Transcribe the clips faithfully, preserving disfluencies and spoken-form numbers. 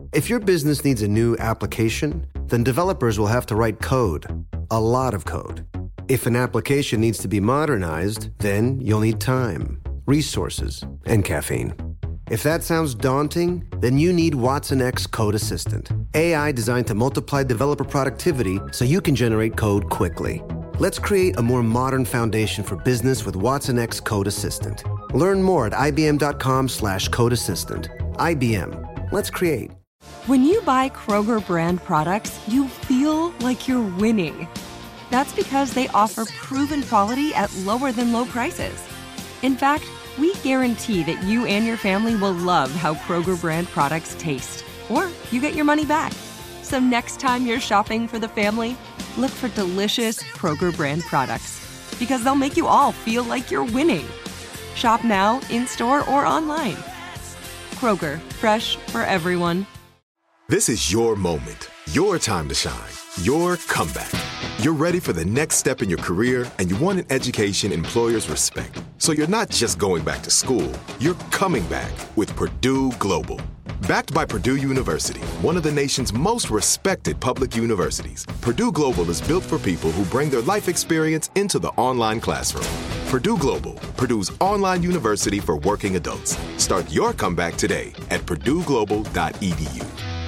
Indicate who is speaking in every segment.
Speaker 1: If your business needs a new application, then developers will have to write code, a lot of code. If an application needs to be modernized, then you'll need time, resources, and caffeine. If that sounds daunting, then you need Watson X Code Assistant, A I designed to multiply developer productivity so you can generate code quickly. Let's create a more modern foundation for business with Watson X Code Assistant. Learn more at ibm.com slash code assistant. I B M. Let's create.
Speaker 2: When you buy Kroger brand products, you feel like you're winning. That's because they offer proven quality at lower than low prices. In fact, we guarantee that you and your family will love how Kroger brand products taste, or you get your money back. So next time you're shopping for the family, look for delicious Kroger brand products, because they'll make you all feel like you're winning. Shop now, in-store, or online. Kroger, fresh for everyone.
Speaker 3: This is your moment, your time to shine, your comeback. You're ready for the next step in your career, and you want an education employers respect. So you're not just going back to school, you're coming back with Purdue Global. Backed by Purdue University, one of the nation's most respected public universities, Purdue Global is built for people who bring their life experience into the online classroom. Purdue Global, Purdue's online university for working adults. Start your comeback today at purdue global dot e d u.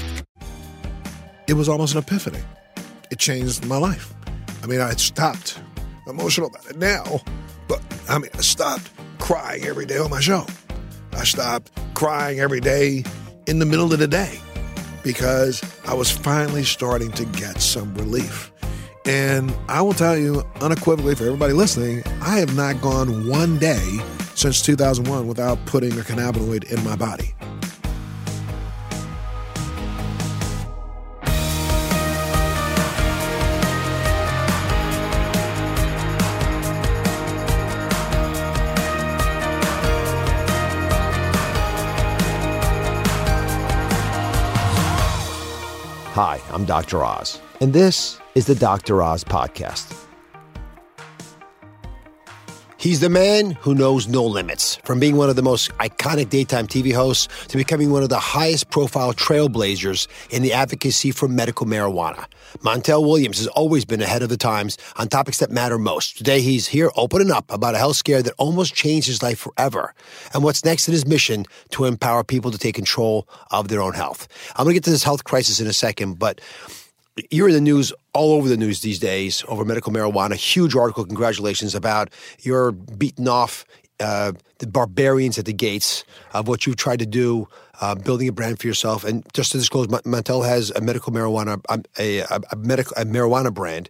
Speaker 4: It was almost an epiphany. It changed my life. I mean, I stopped emotional about it now, but I mean, I stopped crying every day on my show. I stopped crying every day in the middle of the day because I was finally starting to get some relief. And I will tell you unequivocally for everybody listening, I have not gone one day since two thousand one without putting a cannabinoid in my body.
Speaker 5: Hi, I'm Doctor Oz, and this is the Doctor Oz Podcast. He's the man who knows no limits, from being one of the most iconic daytime T V hosts to becoming one of the highest profile trailblazers in the advocacy for medical marijuana. Montel Williams has always been ahead of the times on topics that matter most. Today, he's here opening up about a health scare that almost changed his life forever and what's next in his mission to empower people to take control of their own health. I'm going to get to this health crisis in a second, but you're in the news, all over the news these days, over medical marijuana. Huge article, congratulations, about your beating off uh, the barbarians at the gates of what you've tried to do, uh, building a brand for yourself. And just to disclose, Montel has a medical marijuana, a, a, a medical a marijuana brand.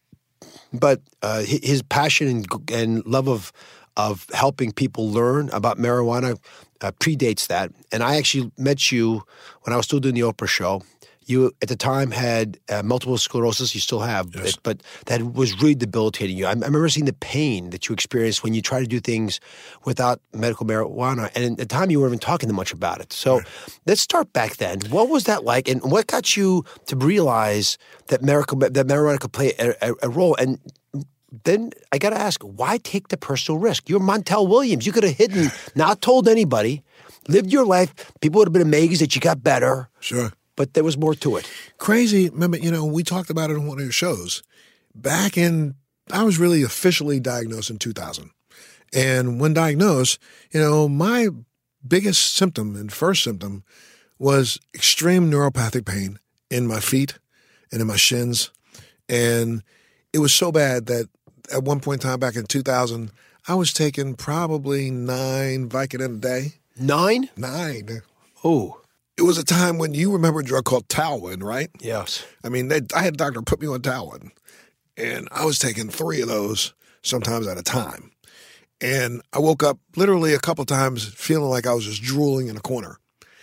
Speaker 5: But uh, his passion and, and love of of helping people learn about marijuana uh, predates that. And I actually met you when I was still doing the Oprah show. You, at the time, had uh, multiple sclerosis. You still have,
Speaker 4: yes.
Speaker 5: but, but that was really debilitating you. I, I remember seeing the pain that you experienced when you try to do things without medical marijuana. And at the time, you weren't even talking much about it. So right. Let's start back then. What was that like? And what got you to realize that, medical, that marijuana could play a, a, a role? And then I got to ask, why take the personal risk? You're Montel Williams. You could have hidden, not told anybody, lived your life. People would have been amazed that you got better.
Speaker 4: Sure.
Speaker 5: But there was more to it.
Speaker 4: Crazy. Remember, you know, we talked about it on one of your shows. Back in, I was really officially diagnosed in two thousand. And when diagnosed, you know, my biggest symptom and first symptom was extreme neuropathic pain in my feet and in my shins. And it was so bad that at one point in time back in two thousand, I was taking probably nine Vicodin a day.
Speaker 5: Nine?
Speaker 4: Nine.
Speaker 5: Oh.
Speaker 4: It was a time when you remember a drug called Talwin, right?
Speaker 5: Yes.
Speaker 4: I mean, they, I had a doctor put me on Talwin, and I was taking three of those sometimes at a time. And I woke up literally a couple times feeling like I was just drooling in a corner.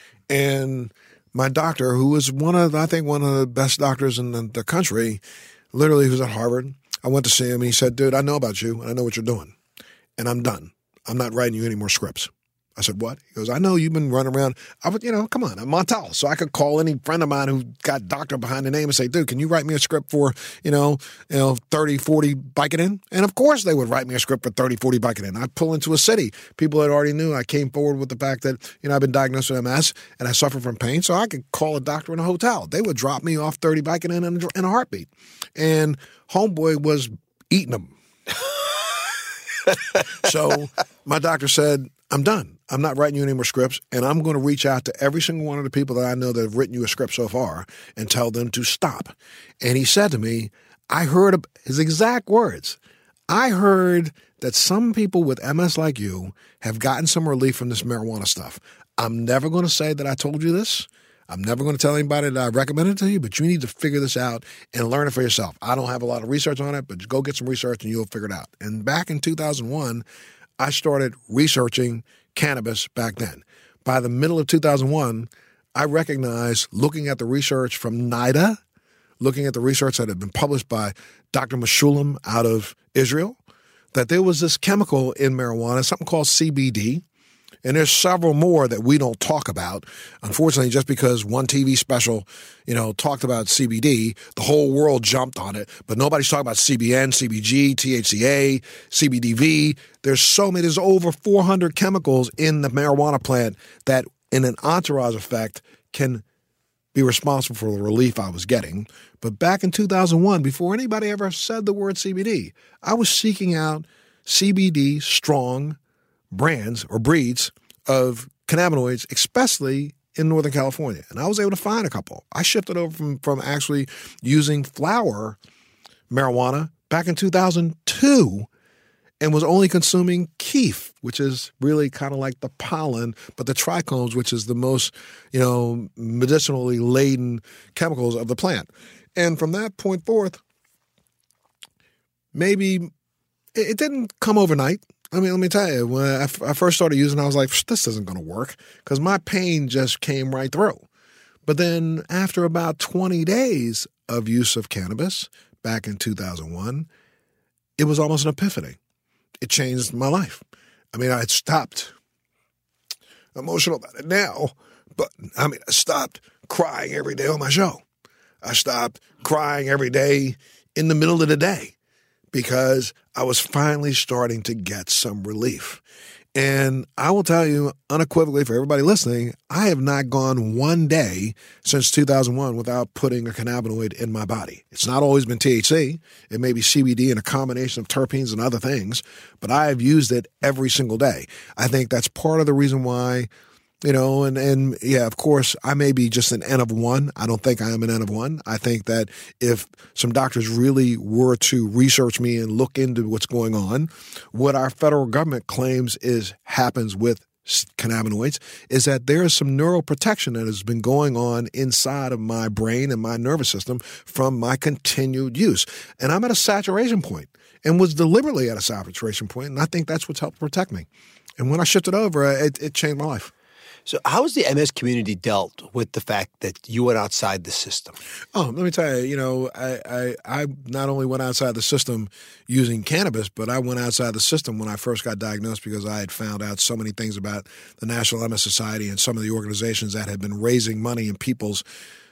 Speaker 4: And my doctor, who was one of, I think, one of the best doctors in the, the country, literally who's at Harvard, I went to see him. He said, dude, I know about you, and I know what you're doing, and I'm done. I'm not writing you any more scripts. I said, what? He goes, I know you've been running around. I would, you know, come on, I'm Montel. So I could call any friend of mine who got doctor behind the name and say, dude, can you write me a script for, you know, you know, thirty, forty Vicodin? And of course they would write me a script for thirty, forty Vicodin. I'd pull into a city. People that already knew I came forward with the fact that, you know, I've been diagnosed with M S and I suffer from pain. So I could call a doctor in a hotel. They would drop me off thirty Vicodin in a, in a heartbeat. And homeboy was eating them. So my doctor said, I'm done. I'm not writing you any more scripts, and I'm going to reach out to every single one of the people that I know that have written you a script so far and tell them to stop. And he said to me, I heard his exact words. I heard that some people with M S like you have gotten some relief from this marijuana stuff. I'm never going to say that I told you this. I'm never going to tell anybody that I recommended it to you, but you need to figure this out and learn it for yourself. I don't have a lot of research on it, but go get some research and you'll figure it out. And back in two thousand one, I started researching cannabis back then. By the middle of two thousand one, I recognized, looking at the research from NIDA, looking at the research that had been published by Doctor Meshulam out of Israel, that there was this chemical in marijuana, something called C B D. And there's several more that we don't talk about. Unfortunately, just because one T V special, you know, talked about C B D, the whole world jumped on it. But nobody's talking about C B N, C B G, T H C A, C B D V. There's so many, there's over four hundred chemicals in the marijuana plant that, in an entourage effect, can be responsible for the relief I was getting. But back in two thousand one, before anybody ever said the word C B D, I was seeking out C B D strong brands or breeds of cannabinoids, especially in Northern California. And I was able to find a couple. I shifted over from, from actually using flower marijuana back in two thousand two and was only consuming kief, which is really kind of like the pollen, but the trichomes, which is the most, you know, medicinally laden chemicals of the plant. And from that point forth, maybe it, it didn't come overnight. I mean, let me tell you, when I, f- I first started using it, I was like, this isn't going to work because my pain just came right through. But then after about twenty days of use of cannabis back in two thousand one, it was almost an epiphany. It changed my life. I mean, I had stopped emotional about it now, but I mean, I stopped crying every day on my show. I stopped crying every day in the middle of the day, because I was finally starting to get some relief. And I will tell you unequivocally for everybody listening, I have not gone one day since two thousand one without putting a cannabinoid in my body. It's not always been T H C. It may be C B D and a combination of terpenes and other things, but I have used it every single day. I think that's part of the reason why, you know, and, and yeah, of course, I may be just an N of one. I don't think I am an N of one. I think that if some doctors really were to research me and look into what's going on, what our federal government claims is happens with cannabinoids is that there is some neuroprotection that has been going on inside of my brain and my nervous system from my continued use. And I'm at a saturation point and was deliberately at a saturation point, and I think that's what's helped protect me. And when I shifted over, it, it changed my life.
Speaker 5: So how has the M S community dealt with the fact that you went outside the system?
Speaker 4: Oh, let me tell you, you know, I, I, I not only went outside the system using cannabis, but I went outside the system when I first got diagnosed because I had found out so many things about the National M S Society and some of the organizations that had been raising money in people's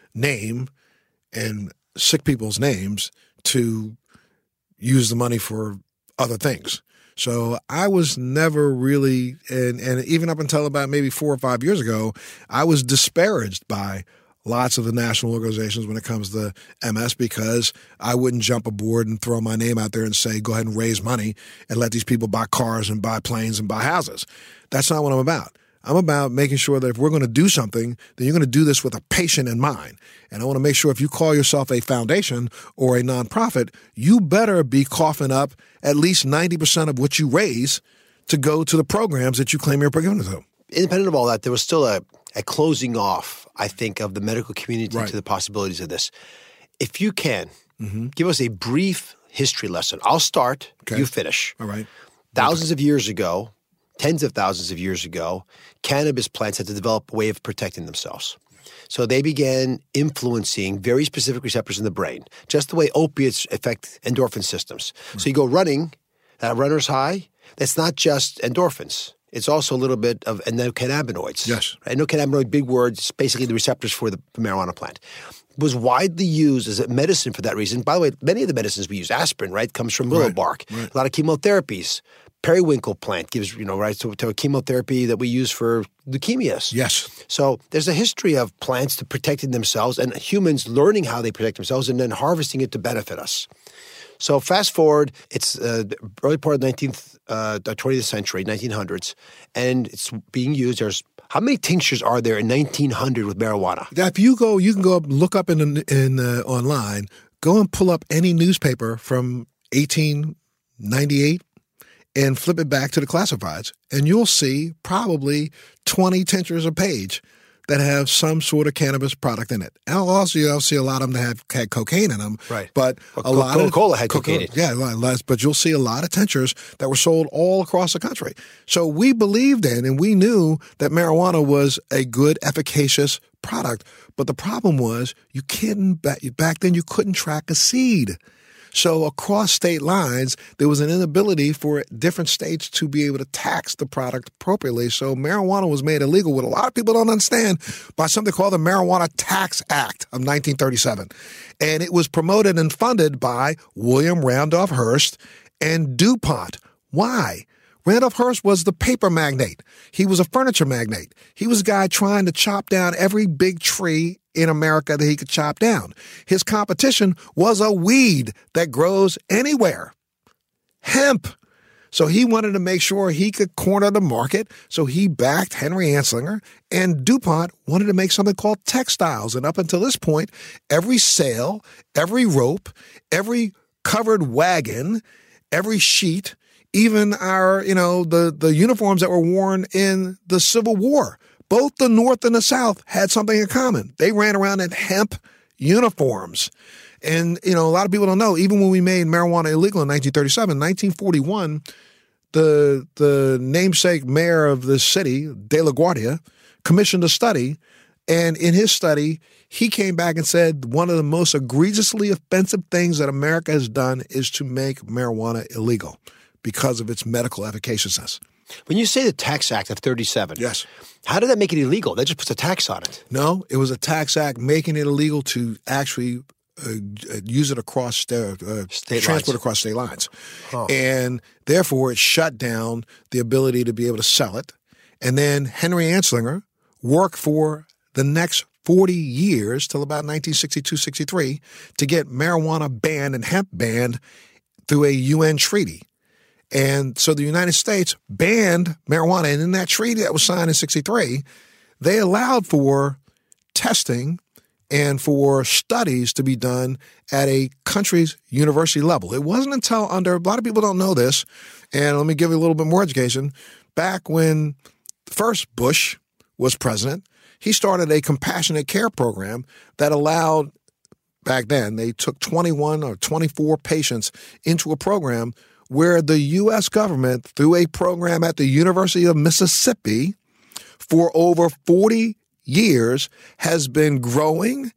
Speaker 4: name and sick people's names to use the money for other things. So I was never really, and, and even up until about maybe four or five years ago, I was disparaged by lots of the national organizations when it comes to M S because I wouldn't jump aboard and throw my name out there and say, go ahead and raise money and let these people buy cars and buy planes and buy houses. That's not what I'm about. I'm about making sure that if we're going to do something, then you're going to do this with a patient in mind. And I want to make sure if you call yourself a foundation or a nonprofit, you better be coughing up at least ninety percent of what you raise to go to the programs that you claim you're giving to.
Speaker 5: Independent of all that, there was still a, a closing off, I think, of the medical community right. to the possibilities of this. If you can, mm-hmm. give us a brief history lesson. I'll start, okay. you finish.
Speaker 4: All right.
Speaker 5: Thousands okay. of years ago, tens of thousands of years ago, cannabis plants had to develop a way of protecting themselves. So they began influencing very specific receptors in the brain, just the way opiates affect endorphin systems. Right. So you go running, that runner's high, that's not just endorphins. it's also a little bit of endocannabinoids.
Speaker 4: Yes.
Speaker 5: Right? Endocannabinoid, big word, it's basically the receptors for the marijuana plant. Was widely used as a medicine for that reason. By the way, many of the medicines we use, aspirin, right, comes from willow
Speaker 4: Right,
Speaker 5: bark.
Speaker 4: right.
Speaker 5: A lot of chemotherapies. Periwinkle plant gives, you know, right, to, to a chemotherapy that we use for leukemias.
Speaker 4: Yes.
Speaker 5: So there's a history of plants to protecting themselves and humans learning how they protect themselves and then harvesting it to benefit us. So fast forward, it's uh, the early part of the nineteenth, uh, twentieth century, nineteen hundreds, and it's being used. There's how many tinctures are there in nineteen hundred with marijuana?
Speaker 4: If you go, you can go up, look up in in uh, online, go and pull up any newspaper from eighteen ninety-eight and flip it back to the classifieds, and you'll see probably twenty tinctures a page that have some sort of cannabis product in it. And also, you'll see a lot of them that have had cocaine in them.
Speaker 5: Right.
Speaker 4: But
Speaker 5: Well,
Speaker 4: a lot of
Speaker 5: Coca-Cola had cocaine in it.
Speaker 4: Yeah, a lot less. But you'll see a lot of tinctures that were sold all across the country. So we believed in and we knew that marijuana was a good, efficacious product. But the problem was you couldn't back, back then you couldn't track a seed. So across state lines, there was an inability for different states to be able to tax the product appropriately. So marijuana was made illegal, what a lot of people don't understand, by something called the Marijuana Tax Act of nineteen thirty-seven. And it was promoted and funded by William Randolph Hearst and DuPont. Why? Randolph Hearst was the paper magnate. He was a furniture magnate. He was a guy trying to chop down every big tree in America that he could chop down. His competition was a weed that grows anywhere, hemp. So he wanted to make sure he could corner the market. So he backed Henry Anslinger, and DuPont wanted to make something called textiles. And up until this point, every sail, every rope, every covered wagon, every sheet, even our, you know, the, the uniforms that were worn in the Civil War, both the North and the South had something in common. They ran around in hemp uniforms. And, you know, a lot of people don't know, even when we made marijuana illegal in nineteen thirty-seven, nineteen forty-one, the the namesake mayor of the city, De La Guardia, commissioned a study. And in his study, he came back and said one of the most egregiously offensive things that America has done is to make marijuana illegal because of its medical efficaciousness.
Speaker 5: When you say the Tax Act of thirty-seven,
Speaker 4: Yes.
Speaker 5: how did that make it illegal? That just puts a tax on it.
Speaker 4: No, it was a tax act making it illegal to actually uh, use it across state, uh,
Speaker 5: State
Speaker 4: transport
Speaker 5: lines.
Speaker 4: across state lines.
Speaker 5: Huh.
Speaker 4: And therefore, it shut down the ability to be able to sell it. And then Henry Anslinger worked for the next forty years till about nineteen sixty-two sixty-three to get marijuana banned and hemp banned through a U N treaty. And so the United States banned marijuana. And in that treaty that was signed in sixty-three, they allowed for testing and for studies to be done at a country's university level. It wasn't until under, a lot of people don't know this, and let me give you a little bit more education. Back when first Bush was president, he started a compassionate care program that allowed, back then, they took twenty-one or twenty-four patients into a program where the U S government, through a program at the University of Mississippi, for over forty years, has been growing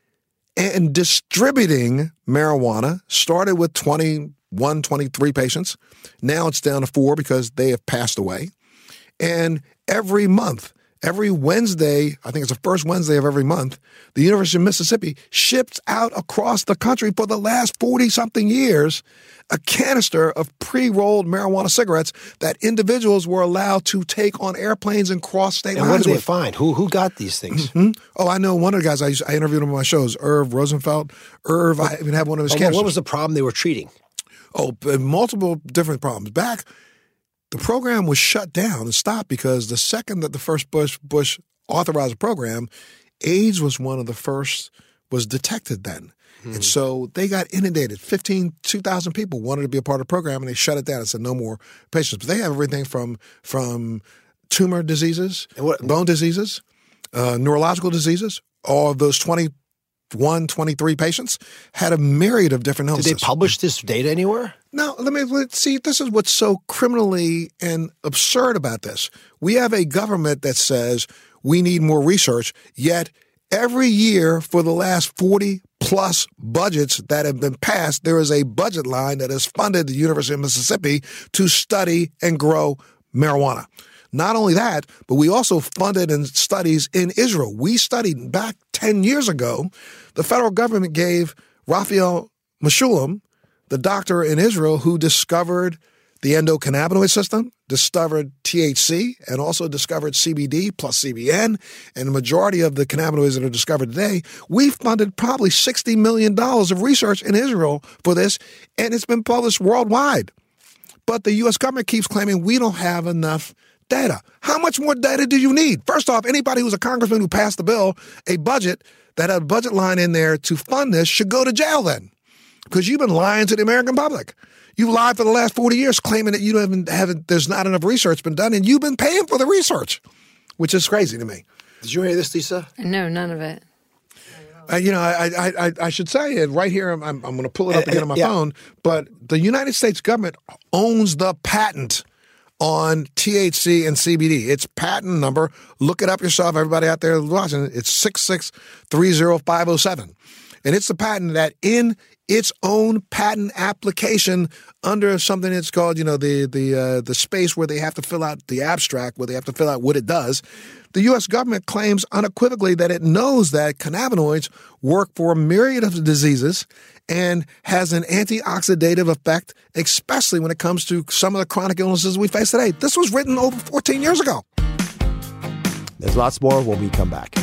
Speaker 4: and distributing marijuana. Started with twenty-one, twenty-three patients. Now it's down to four because they have passed away. And every month, every Wednesday, I think it's the first Wednesday of every month, the University of Mississippi ships out across the country for the last forty-something years a canister of pre-rolled marijuana cigarettes that individuals were allowed to take on airplanes and cross state
Speaker 5: And what
Speaker 4: lines
Speaker 5: did they
Speaker 4: with.
Speaker 5: find? Who who got these things?
Speaker 4: Hmm? Oh, I know one of the guys I, used, I interviewed him on my shows, Irv Rosenfeld. Irv, I even have one of his
Speaker 5: Oh,
Speaker 4: canisters.
Speaker 5: what was the problem they were treating?
Speaker 4: Oh, but multiple different problems. Back, the program was shut down and stopped because the second that the first Bush Bush authorized the program, AIDS was one of the first, was detected then. Hmm. And so they got inundated. fifteen, two thousand people wanted to be a part of the program, and they shut it down and said no more patients. But they have everything from from tumor diseases,
Speaker 5: And what-
Speaker 4: bone diseases, uh, neurological diseases. All of those twenty-one, twenty-three patients had a myriad of different
Speaker 5: Did
Speaker 4: illnesses.
Speaker 5: they publish this data anywhere?
Speaker 4: Now, let me let's see. This is what's so criminally and absurd about this. We have a government that says we need more research, yet every year for the last forty plus budgets that have been passed, there is a budget line that has funded the University of Mississippi to study and grow marijuana. Not only that, but we also funded in studies in Israel. We studied back ten years ago. The federal government gave Raphael Mechoulam, the doctor in Israel who discovered the endocannabinoid system, discovered T H C, and also discovered C B D plus C B N, and the majority of the cannabinoids that are discovered today, we funded probably sixty million dollars of research in Israel for this, and it's been published worldwide. But the U S government keeps claiming we don't have enough data. How much more data do you need? First off, anybody who's a congressman who passed the bill, a budget that had a budget line in there to fund this should go to jail then, because you've been lying to the American public. You've lied for the last forty years claiming that you haven't, haven't, there's not enough research been done, and you've been paying for the research, which is crazy to me.
Speaker 5: Did you hear this, Lisa?
Speaker 6: No, none of it.
Speaker 4: Uh, you know, I, I I I should say it right here. I'm I'm going to pull it up again on my
Speaker 5: yeah.
Speaker 4: phone. But the United States government owns the patent on T H C and C B D. Its patent number, look it up yourself. Everybody out there watching, it's six six three zero five zero seven. And it's the patent that in its own patent application under something that's called, you know, the the uh, the space where they have to fill out the abstract, where they have to fill out what it does, the U S government claims unequivocally that it knows that cannabinoids work for a myriad of diseases and has an antioxidative effect, especially when it comes to some of the chronic illnesses we face today. This was written over fourteen years ago.
Speaker 5: There's lots more when we come back.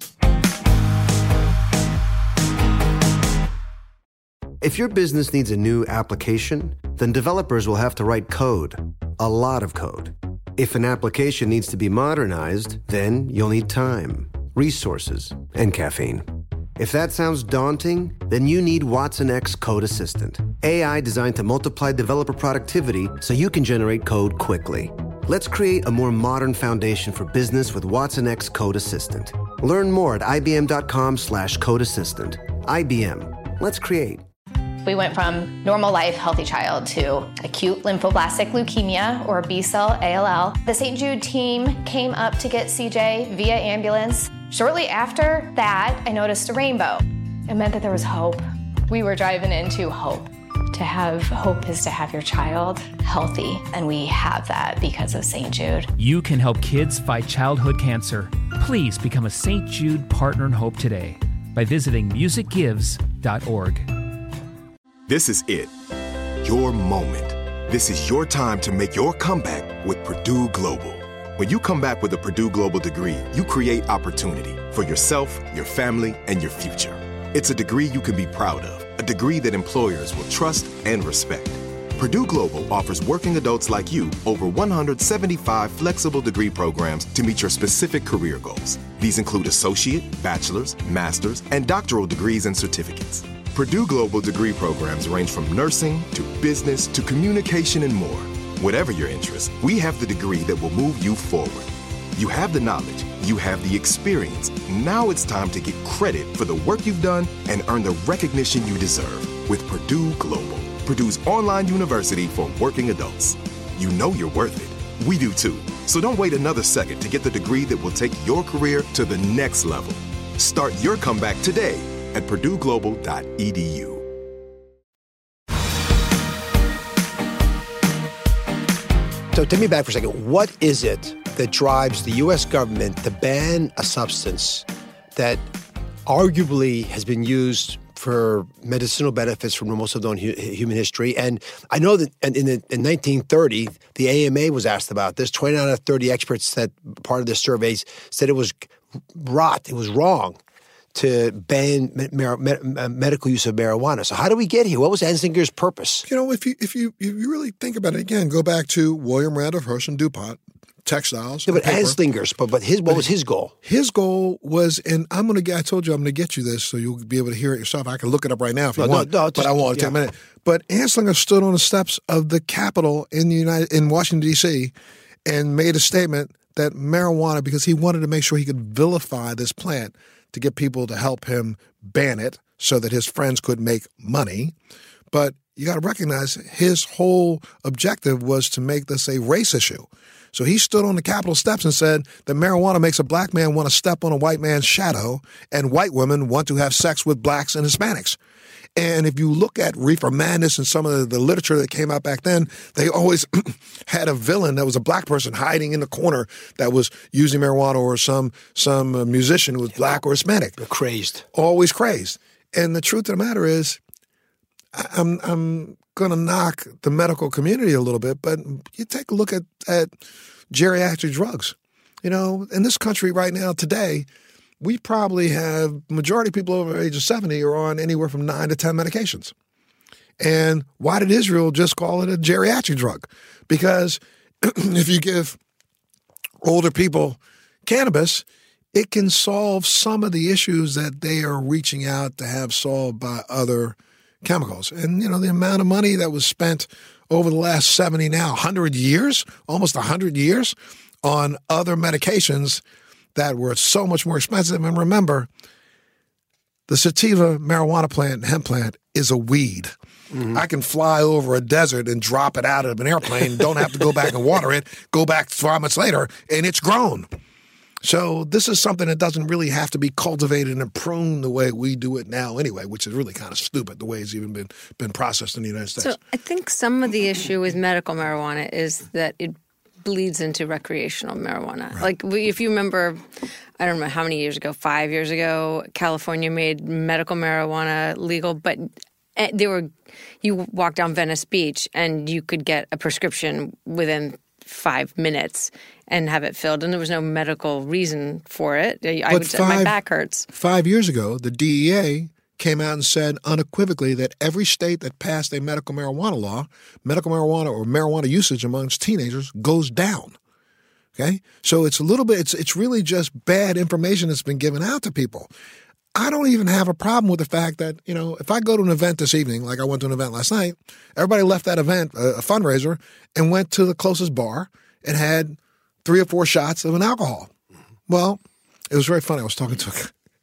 Speaker 1: If your business needs a new application, then developers will have to write code, a lot of code. If an application needs to be modernized, then you'll need time, resources, and caffeine. If that sounds daunting, then you need Watson X Code Assistant, A I designed to multiply developer productivity so you can generate code quickly. Let's create a more modern foundation for business with Watson X Code Assistant. Learn more at ibm.com slash code assistant. I B M. Let's create.
Speaker 7: We went from normal life, healthy child to acute lymphoblastic leukemia, or B-cell A L L. The Saint Jude team came up to get C J via ambulance. Shortly after that, I noticed a rainbow. It meant that there was hope. We were driving into hope. To have hope is to have your child healthy, and we have that because of Saint Jude.
Speaker 8: You can help kids fight childhood cancer. Please become a Saint Jude Partner in Hope today by visiting music gives dot org.
Speaker 3: This is it. Your moment. This is your time to make your comeback with Purdue Global. When you come back with a Purdue Global degree, you create opportunity for yourself, your family, and your future. It's a degree you can be proud of, a degree that employers will trust and respect. Purdue Global offers working adults like you over one hundred seventy-five flexible degree programs to meet your specific career goals. These include associate, bachelor's, master's, and doctoral degrees and certificates. Purdue Global degree programs range from nursing to business to communication and more. Whatever your interest, we have the degree that will move you forward. You have the knowledge, you have the experience. Now it's time to get credit for the work you've done and earn the recognition you deserve with Purdue Global, Purdue's online university for working adults. You know you're worth it. We do too. So don't wait another second to get the degree that will take your career to the next level. Start your comeback today at purdue global dot e d u.
Speaker 5: So take me back for a second. What is it that drives the U S government to ban a substance that arguably has been used for medicinal benefits from most of known hu- human history? And I know that in, the, in nineteen thirty, the A M A was asked about this. twenty-nine out of thirty experts that part of the surveys said it was rot, it was wrong to ban mar- med- medical use of marijuana. So how do we get here? What was Anslinger's purpose?
Speaker 4: You know, if you if you if you really think about it again, go back to William Randolph Hearst and DuPont, textiles.
Speaker 5: Yeah, but
Speaker 4: paper.
Speaker 5: Anslinger's, but, but his, what
Speaker 4: But
Speaker 5: was his goal?
Speaker 4: His goal was, and I'm going to get, I told you I'm going to get you this so you'll be able to hear it yourself. I can look it up right now if you
Speaker 5: No, no,
Speaker 4: want,
Speaker 5: no,
Speaker 4: but
Speaker 5: just-
Speaker 4: I won't
Speaker 5: yeah.
Speaker 4: take a minute. But Anslinger stood on the steps of the Capitol in the United in Washington, D C and made a statement that marijuana, because he wanted to make sure he could vilify this plant to get people to help him ban it so that his friends could make money. But you got to recognize his whole objective was to make this a race issue. So he stood on the Capitol steps and said that marijuana makes a black man want to step on a white man's shadow, and white women want to have sex with blacks and Hispanics. And if you look at Reefer Madness and some of the, the literature that came out back then, they always had a villain that was a black person hiding in the corner that was using marijuana, or some some uh, musician who was black or Hispanic.
Speaker 5: They're crazed.
Speaker 4: Always crazed. And the truth of the matter is, I'm I'm going to knock the medical community a little bit, but you take a look at, at geriatric drugs. You know, in this country right now today, we probably have majority of people over the age of seventy are on anywhere from nine to ten medications. And why did Israel just call it a geriatric drug? Because if you give older people cannabis, it can solve some of the issues that they are reaching out to have solved by other chemicals. And, you know, the amount of money that was spent over the last seventy now, one hundred years, almost one hundred years on other medications that were so much more expensive. And remember, the sativa marijuana plant, hemp plant, is a weed. Mm-hmm. I can fly over a desert and drop it out of an airplane, don't have to go back and water it, go back five months later, and it's grown. So this is something that doesn't really have to be cultivated and pruned the way we do it now anyway, which is really kind of stupid the way it's even been been processed in the United States.
Speaker 6: So I think some of the issue with medical marijuana is that it bleeds into recreational marijuana. Right. Like we, if you remember, I don't know how many years ago, five years ago, California made medical marijuana legal, but they were, you walk down Venice Beach and you could get a prescription within five minutes and have it filled, and there was no medical reason for it. I
Speaker 4: but
Speaker 6: would say my back hurts.
Speaker 4: Five years ago, the D E A came out and said unequivocally that every state that passed a medical marijuana law, medical marijuana or marijuana usage amongst teenagers goes down. Okay? So it's a little bit, it's it's really just bad information that's been given out to people. I don't even have a problem with the fact that, you know, if I go to an event this evening, like I went to an event last night, everybody left that event, a, a fundraiser, and went to the closest bar and had three or four shots of an alcohol. Well, it was very funny. I was talking to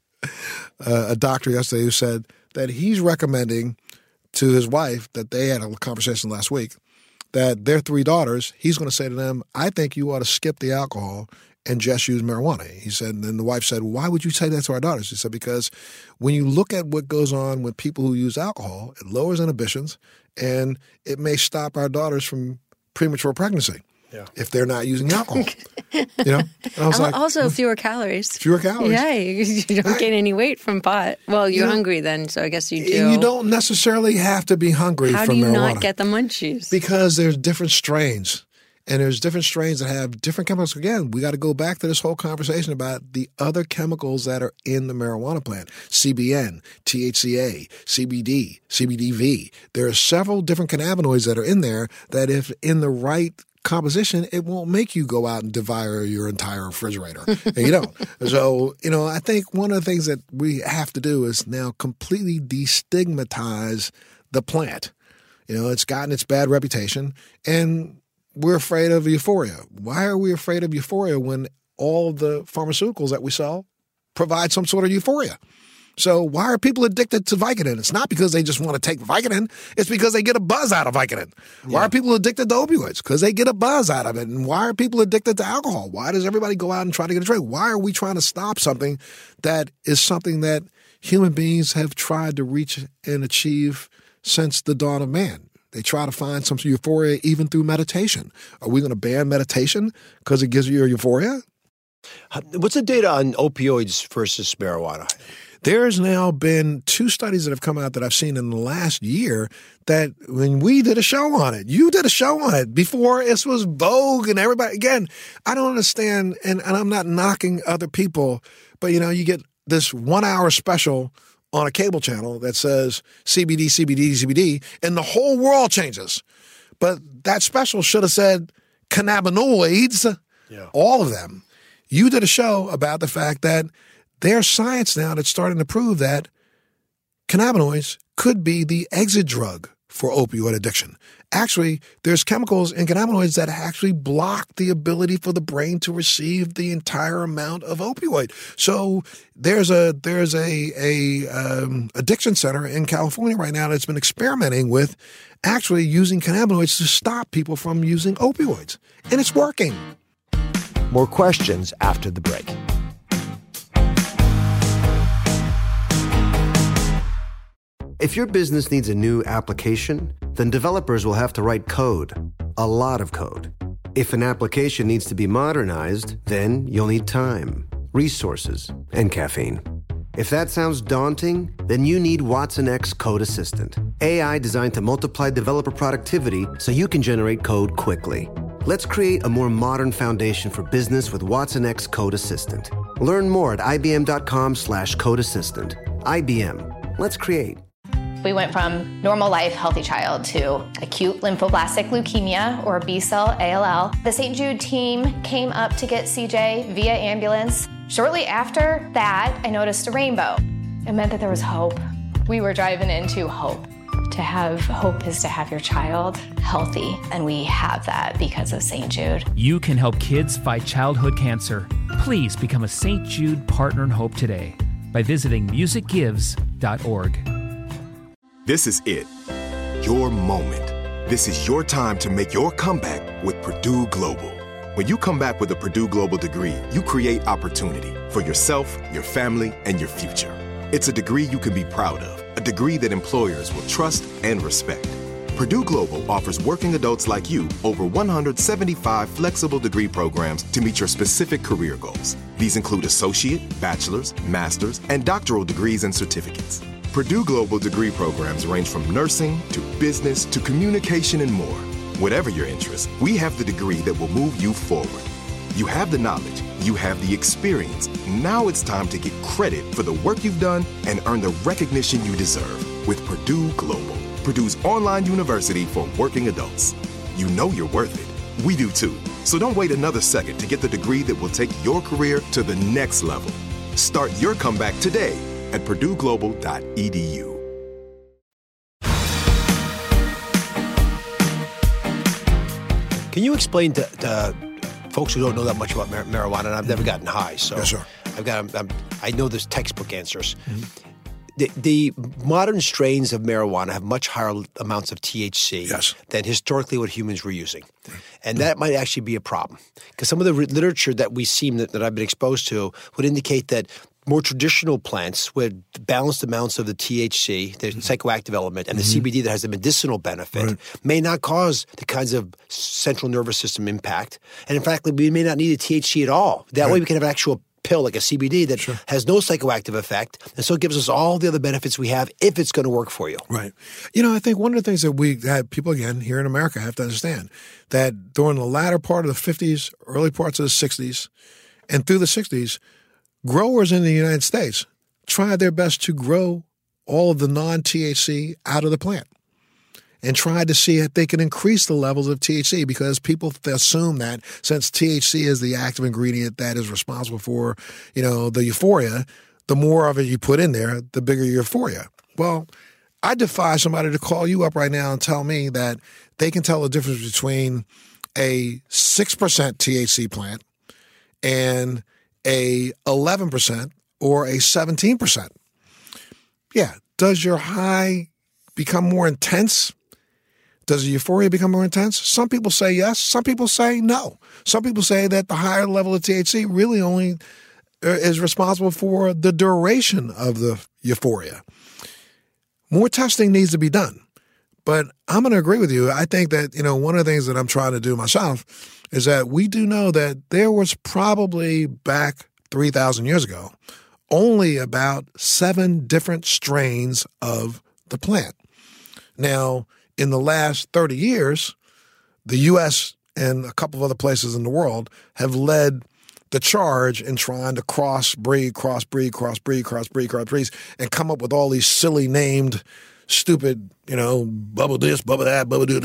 Speaker 4: a, a doctor yesterday who said that he's recommending to his wife, that they had a conversation last week, that their three daughters, he's going to say to them, I think you ought to skip the alcohol and just use marijuana. He said, and then the wife said, why would you say that to our daughters? He said, because when you look at what goes on with people who use alcohol, it lowers inhibitions, and it may stop our daughters from premature pregnancy. Yeah. If they're not using alcohol, you know. And I was like,
Speaker 6: also, fewer calories.
Speaker 4: Fewer calories.
Speaker 6: Yeah, you, you don't gain any weight from pot. Well, you're you know, hungry then, so I guess you do.
Speaker 4: You don't necessarily have to be hungry
Speaker 6: How
Speaker 4: from marijuana.
Speaker 6: How do you marijuana. not get the munchies?
Speaker 4: Because there's different strains. And there's different strains that have different chemicals. Again, we got to go back to this whole conversation about the other chemicals that are in the marijuana plant. C B N, T H C A, C B D, C B D V. There are several different cannabinoids that are in there that if in the right composition, it won't make you go out and devour your entire refrigerator. And you don't. So, you know, I think one of the things that we have to do is now completely destigmatize the plant. You know, it's gotten its bad reputation, and we're afraid of euphoria. Why are we afraid of euphoria when all the pharmaceuticals that we sell provide some sort of euphoria? So why are people addicted to Vicodin? It's not because they just want to take Vicodin. It's because they get a buzz out of Vicodin. Yeah. Why are people addicted to opioids? Because they get a buzz out of it. And why are people addicted to alcohol? Why does everybody go out and try to get a drink? Why are we trying to stop something that is something that human beings have tried to reach and achieve since the dawn of man? They try to find some euphoria even through meditation. Are we going to ban meditation because it gives you a euphoria?
Speaker 5: What's the data on opioids versus marijuana?
Speaker 4: There's now been two studies that have come out that I've seen in the last year that when we did a show on it, you did a show on it before this was Vogue and everybody. Again, I don't understand, and, and I'm not knocking other people, but, you know, you get this one-hour special on a cable channel that says C B D, C B D, C B D, and the whole world changes. But that special should have said cannabinoids, yeah. all of them. You did a show about the fact that there's science now that's starting to prove that cannabinoids could be the exit drug for opioid addiction. Actually, there's chemicals in cannabinoids that actually block the ability for the brain to receive the entire amount of opioid. So there's a there's a a um, addiction center in California right now that's been experimenting with actually using cannabinoids to stop people from using opioids, and it's working.
Speaker 5: More questions after the break.
Speaker 1: If your business needs a new application, then developers will have to write code, a lot of code. If an application needs to be modernized, then you'll need time, resources, and caffeine. If that sounds daunting, then you need Watson X Code Assistant, A I designed to multiply developer productivity so you can generate code quickly. Let's create a more modern foundation for business with Watson X Code Assistant. Learn more at ibm.com slash code assistant. I B M. Let's create.
Speaker 7: We went from normal life, healthy child to acute lymphoblastic leukemia, or B-cell A L L. The Saint Jude team came up to get C J via ambulance. Shortly after that, I noticed a rainbow. It meant that there was hope. We were driving into hope. To have hope is to have your child healthy, and we have that because of Saint Jude.
Speaker 8: You can help kids fight childhood cancer. Please become a Saint Jude Partner in Hope today by visiting music gives dot org.
Speaker 3: This is it. Your moment. This is your time to make your comeback with Purdue Global. When you come back with a Purdue Global degree, you create opportunity for yourself, your family, and your future. It's a degree you can be proud of, a degree that employers will trust and respect. Purdue Global offers working adults like you over one hundred seventy-five flexible degree programs to meet your specific career goals. These include associate, bachelor's, master's, and doctoral degrees and certificates. Purdue Global degree programs range from nursing to business to communication and more. Whatever your interest, we have the degree that will move you forward. You have the knowledge, you have the experience. Now it's time to get credit for the work you've done and earn the recognition you deserve with Purdue Global, Purdue's online university for working adults. You know you're worth it. We do too. So don't wait another second to get the degree that will take your career to the next level. Start your comeback today at purdue global dot e d u.
Speaker 5: Can you explain to, to folks who don't know that much about mar- marijuana? And I've never gotten high, so
Speaker 4: yes, sir.
Speaker 5: I've got. I'm, I'm, I know there's textbook answers. Mm-hmm. The, the modern strains of marijuana have much higher amounts of T H C
Speaker 4: yes.
Speaker 5: than historically what humans were using. And that might actually be a problem. Because some of the re- literature that we see that, that I've been exposed to would indicate that more traditional plants with balanced amounts of the T H C, the mm-hmm. psychoactive element, and mm-hmm. the C B D that has the medicinal benefit right. may not cause the kinds of central nervous system impact. And in fact, we may not need a T H C at all. That right. way we can have an actual pill like a C B D that sure. has no psychoactive effect, and so it gives us all the other benefits we have if it's going to work for you.
Speaker 4: Right. You know, I think one of the things that we have people, again, here in America have to understand that during the latter part of the fifties, early parts of the sixties, and through the sixties, growers in the United States tried their best to grow all of the non-T H C out of the plant and tried to see if they could increase the levels of T H C because people assume that since T H C is the active ingredient that is responsible for, you know, the euphoria, the more of it you put in there, the bigger your euphoria. Well, I defy somebody to call you up right now and tell me that they can tell the difference between a six percent T H C plant and a eleven percent or a seventeen percent. Yeah. Does your high become more intense? Does the euphoria become more intense? Some people say yes. Some people say no. Some people say that the higher level of T H C really only is responsible for the duration of the euphoria. More testing needs to be done. But I'm going to agree with you. I think that, you know, one of the things that I'm trying to do myself is that we do know that there was probably back three thousand years ago only about seven different strains of the plant. Now, in the last thirty years, the U S and a couple of other places in the world have led the charge in trying to cross-breed, cross-breed, cross-breed, cross-breed, cross-breed, and come up with all these silly named, stupid, you know, bubble this, bubble that, bubble do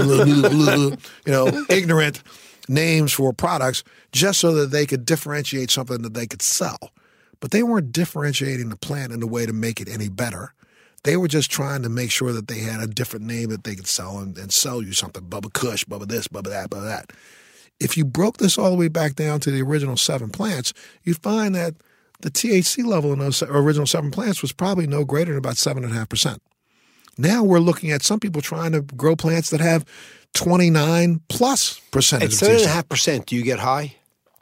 Speaker 4: that, you know, ignorant names for products just so that they could differentiate something that they could sell. But they weren't differentiating the plant in a way to make it any better. They were just trying to make sure that they had a different name that they could sell and, and sell you something. Bubba Kush, Bubba this, Bubba that, Bubba that. If you broke this all the way back down to the original seven plants, you'd find that the T H C level in those original seven plants was probably no greater than about seven point five percent. Now we're looking at some people trying to grow plants that have twenty-nine plus percent.
Speaker 5: At seven point five percent, do you get high?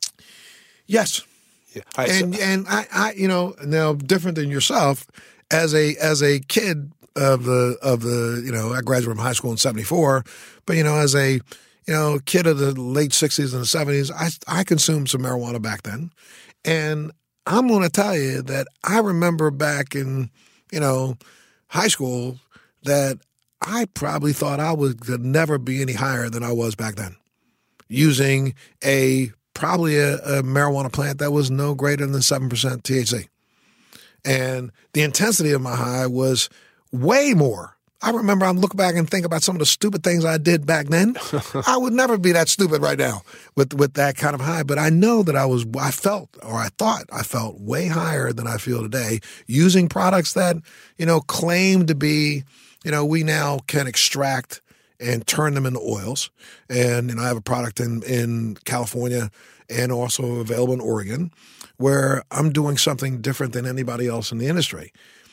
Speaker 4: Yes.
Speaker 5: Yeah. Right,
Speaker 4: and
Speaker 5: so,
Speaker 4: and I, I, you know, now different than yourself, as a as a kid of the of the, you know, I graduated from high school in seventy-four, but you know, as a you know kid of the late sixties and the seventies, I I consumed some marijuana back then, and I'm going to tell you that I remember back in you know high school that I probably thought I would could never be any higher than I was back then, using a probably a, a marijuana plant that was no greater than seven percent T H C. And the intensity of my high was way more. I remember I look back and think about some of the stupid things I did back then. I would never be that stupid right now with, with that kind of high. But I know that I was, I felt, or I thought I felt way higher than I feel today using products that, you know, claim to be, you know, we now can extract and turn them into oils. And, you know, I have a product in, in California and also available in Oregon where I'm doing something different than anybody else in the industry.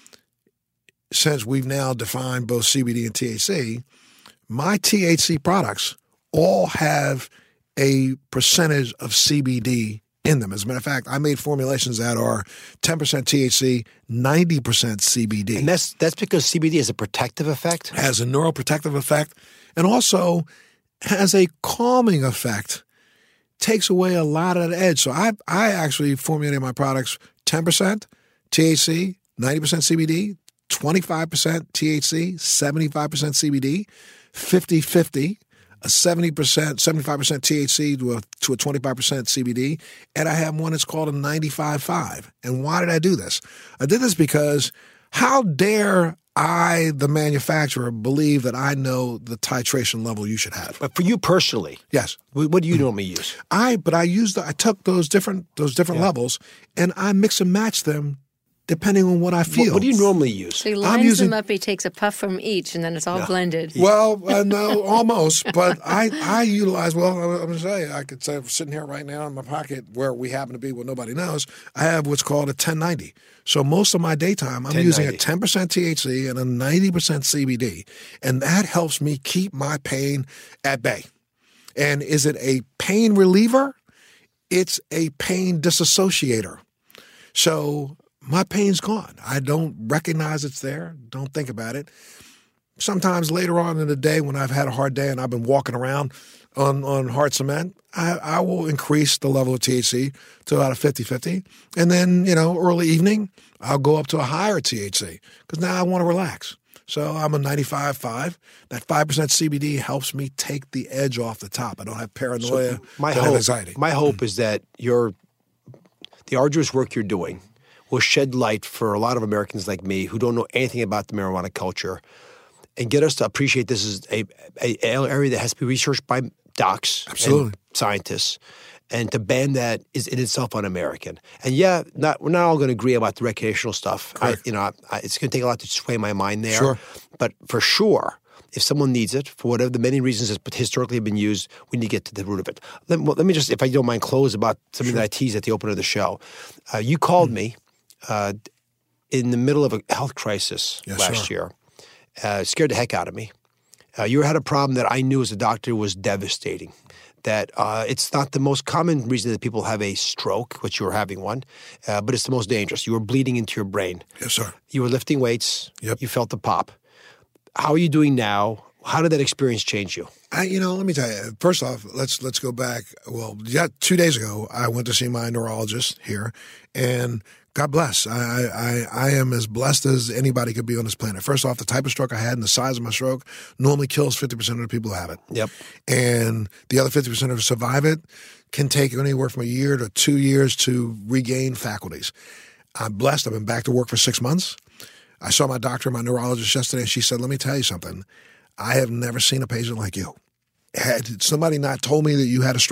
Speaker 4: Since we've now defined both C B D and T H C, my T H C products all have a percentage of C B D in them. As a matter of fact, I made formulations that are ten percent T H C, ninety percent C B D.
Speaker 5: And that's that's because C B D has a protective effect?
Speaker 4: Has a neuroprotective effect and also has a calming effect. Takes away a lot of the edge. So I I actually formulated my products ten percent T H C, ninety percent C B D, twenty-five percent T H C, seventy-five percent C B D, fifty-fifty, a seventy percent, seventy-five percent T H C to a, to a twenty-five percent C B D, and I have one that's called a ninety-five five. And why did I do this? I did this because how dare I, the manufacturer, believe that I know the titration level you should have.
Speaker 5: But for you personally,
Speaker 4: yes.
Speaker 5: What do you normally use?
Speaker 4: I, but I used, I took those different, those different yeah. levels and I mix and match them depending on what I feel.
Speaker 5: What, what do you normally use?
Speaker 6: So he lines
Speaker 4: I'm using,
Speaker 6: them up, he takes a puff from each, and then it's all
Speaker 5: no.
Speaker 6: blended.
Speaker 4: Well, uh, no, almost. But I, I utilize, well, I'm going to say, I could say, I'm sitting here right now in my pocket where we happen to be, what nobody knows, I have what's called a ten ninety. So most of my daytime, I'm ten ninety. Using a ten percent T H C and a ninety percent C B D. And that helps me keep my pain at bay. And is it a pain reliever? It's a pain disassociator. So my pain's gone. I don't recognize it's there. Don't think about it. Sometimes later on in the day when I've had a hard day and I've been walking around on, on hard cement, I, I will increase the level of T H C to about a fifty-fifty. And then, you know, early evening, I'll go up to a higher T H C because now I want to relax. So I'm a ninety-five five. That five percent C B D helps me take the edge off the top. I don't have paranoia,
Speaker 5: so my
Speaker 4: don't
Speaker 5: hope,
Speaker 4: have anxiety.
Speaker 5: My hope is that your the arduous work you're doing will shed light for a lot of Americans like me who don't know anything about the marijuana culture and get us to appreciate this is a, a, a area that has to be researched by docs
Speaker 4: Absolutely.
Speaker 5: and scientists. And to ban that is in itself un-American. And yeah, not, we're not all going to agree about the recreational stuff. I, you know, I, I, it's going to take a lot to sway my mind there.
Speaker 4: Sure.
Speaker 5: But for sure, if someone needs it, for whatever the many reasons it's historically been used, we need to get to the root of it. Let, well, let me just, if I don't mind, close about something sure. that I teased at the opener of the show. Uh, you called mm. me uh, in the middle of a health crisis
Speaker 4: yes,
Speaker 5: last
Speaker 4: sir.
Speaker 5: year. Uh, scared the heck out of me. Uh, you had a problem that I knew as a doctor was devastating. That uh, it's not the most common reason that people have a stroke, which you were having one, uh, but it's the most dangerous. You were bleeding into your brain.
Speaker 4: Yes, sir.
Speaker 5: You were lifting weights.
Speaker 4: Yep.
Speaker 5: You felt the pop. How are you doing now? How did that experience change you?
Speaker 4: I, you know, let me tell you. First off, let's let's go back. Well, yeah, two days ago, I went to see my neurologist here, and God bless. I, I I am as blessed as anybody could be on this planet. First off, the type of stroke I had and the size of my stroke normally kills fifty percent of the people who have it.
Speaker 5: Yep.
Speaker 4: And the other fifty percent who survive it can take anywhere from a year to two years to regain faculties. I'm blessed. I've been back to work for six months. I saw my doctor, my neurologist yesterday, and she said, let me tell you something. I have never seen a patient like you. Had somebody not told me that you had a stroke,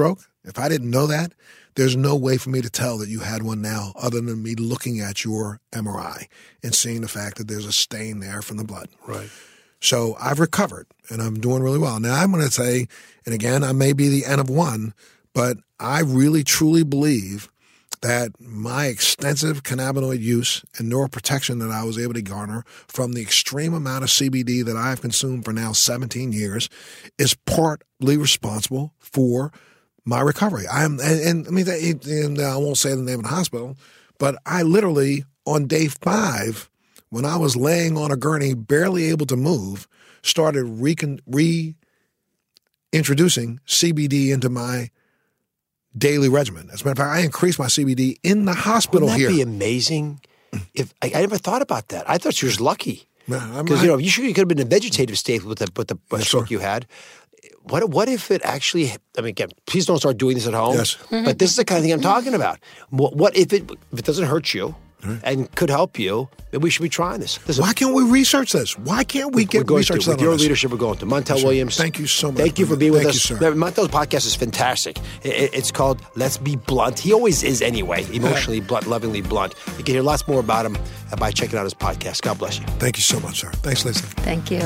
Speaker 4: If I didn't know that, there's no way for me to tell that you had one now other than me looking at your M R I and seeing the fact that there's a stain there from the blood.
Speaker 5: Right.
Speaker 4: So I've recovered, and I'm doing really well. Now, I'm going to say, and again, I may be the N of one, but I really, truly believe that my extensive cannabinoid use and neuroprotection that I was able to garner from the extreme amount of C B D that I've consumed for now seventeen years is partly responsible for my recovery. I'm, and, and I mean, and I won't say the name of the hospital, but I literally, on day five, when I was laying on a gurney, barely able to move, started recon, reintroducing C B D into my daily regimen. As a matter of fact, I increased my C B D in the hospital
Speaker 5: Wouldn't that
Speaker 4: here.
Speaker 5: Be amazing. If I, I never thought about that. I thought you were just lucky
Speaker 4: Because
Speaker 5: because you know you should you could have been in a vegetative state with the with the
Speaker 4: Yes,
Speaker 5: stroke
Speaker 4: sir.
Speaker 5: you had. What what if it actually? I mean, again, please don't start doing this at home.
Speaker 4: Yes.
Speaker 5: But this is the kind of thing I'm talking about. What, what if it if it doesn't hurt you and could help you? Then we should be trying this. Listen,
Speaker 4: Why can't we research this? Why can't we
Speaker 5: we're
Speaker 4: get
Speaker 5: going
Speaker 4: research
Speaker 5: to,
Speaker 4: done
Speaker 5: with your
Speaker 4: on this?
Speaker 5: leadership, we're going to Montel
Speaker 4: Sir,
Speaker 5: Williams.
Speaker 4: thank you so much,
Speaker 5: Thank you for
Speaker 4: brother.
Speaker 5: being with
Speaker 4: Thank
Speaker 5: us.
Speaker 4: you, sir.
Speaker 5: Montel's podcast is fantastic. It- it's called Let's Be Blunt. He always is anyway, emotionally blunt, lovingly blunt. You can hear lots more about him by checking out his podcast. God bless you.
Speaker 4: Thank you so much, sir. Thanks, Lisa.
Speaker 6: Thank you.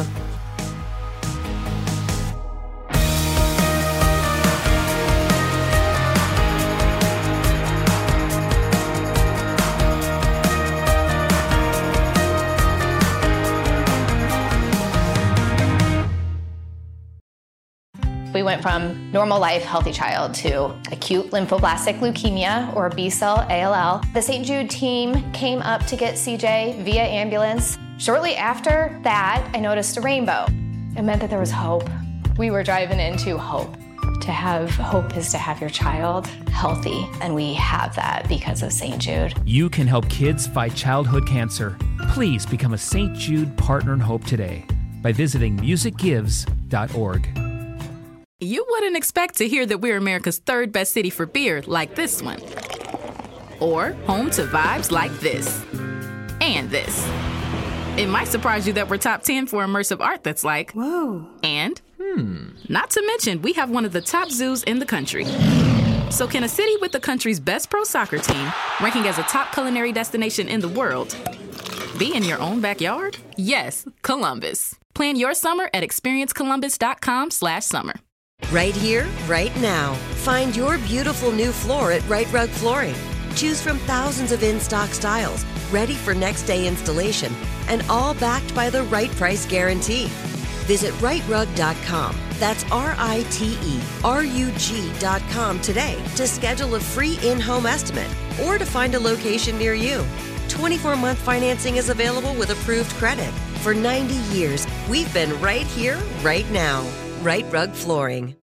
Speaker 7: We went from normal life, healthy child to acute lymphoblastic leukemia, or B-cell A L L. The Saint Jude team came up to get C J via ambulance. Shortly after that, I noticed a rainbow. It meant that there was hope. We were driving into hope. To have hope is to have your child healthy, and we have that because of Saint Jude.
Speaker 8: You can help kids fight childhood cancer. Please become a Saint Jude Partner in Hope today by visiting music gives dot org.
Speaker 9: You wouldn't expect to hear that we're America's third best city for beer like this one. Or home to vibes like this. And this. It might surprise you that we're top ten for immersive art that's like, whoa. And, hmm. Not to mention, we have one of the top zoos in the country. So can a city with the country's best pro soccer team, ranking as a top culinary destination in the world, be in your own backyard? Yes, Columbus. Plan your summer at experience columbus dot com slash summer.
Speaker 10: Right here, right now. Find your beautiful new floor at Right Rug Flooring. Choose from thousands of in-stock styles, ready for next day installation, and all backed by the right price guarantee. Visit right rug dot com. That's R I T E R U G dot com today to schedule a free in-home estimate or to find a location near you. twenty-four month financing is available with approved credit. For ninety years, we've been right here, right now. Right Rug Flooring.